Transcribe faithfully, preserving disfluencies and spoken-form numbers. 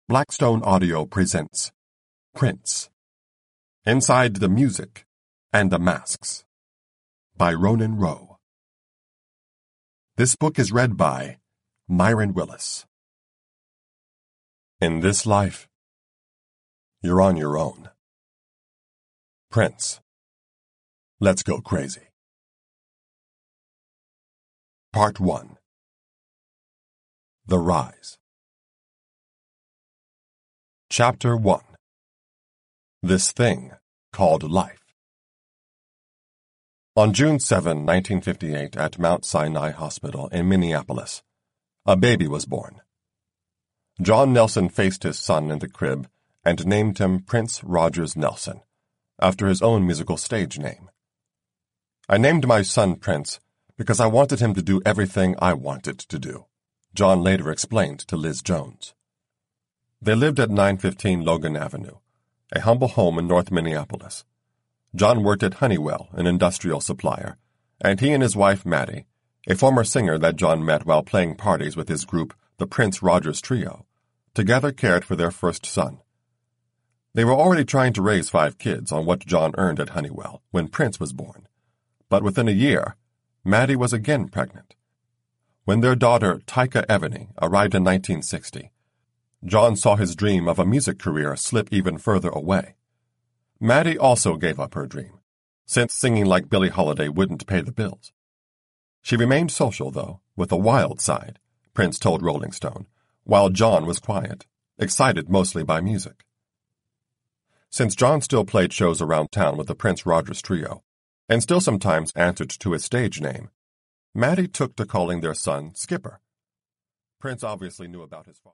Blackstone Audio presents Prince, Inside the Music and the Masks by Ronan Rowe. This book is read by Myron Willis. In this life, you're on your own. Prince, let's go crazy. Part one. The Rise. Chapter one. This Thing Called Life. On June seventh, nineteen fifty-eight, at Mount Sinai Hospital in Minneapolis, a baby was born. John Nelson faced his son in the crib and named him Prince Rogers Nelson, after his own musical stage name. I named my son Prince because I wanted him to do everything I wanted to do, John later explained to Liz Jones. They lived at nine fifteen Logan Avenue, a humble home in North Minneapolis. John worked at Honeywell, an industrial supplier, and he and his wife Maddie, a former singer that John met while playing parties with his group, the Prince Rogers Trio, together cared for their first son. They were already trying to raise five kids on what John earned at Honeywell when Prince was born. But within a year, Maddie was again pregnant. When their daughter, Tyka Evany, arrived in nineteen sixty, John saw his dream of a music career slip even further away. Maddie also gave up her dream, since singing like Billie Holiday wouldn't pay the bills. She remained social, though, with a wild side, Prince told Rolling Stone, while John was quiet, excited mostly by music. Since John still played shows around town with the Prince Rogers Trio, and still sometimes answered to his stage name, Maddie took to calling their son Skipper. Prince obviously knew about his father.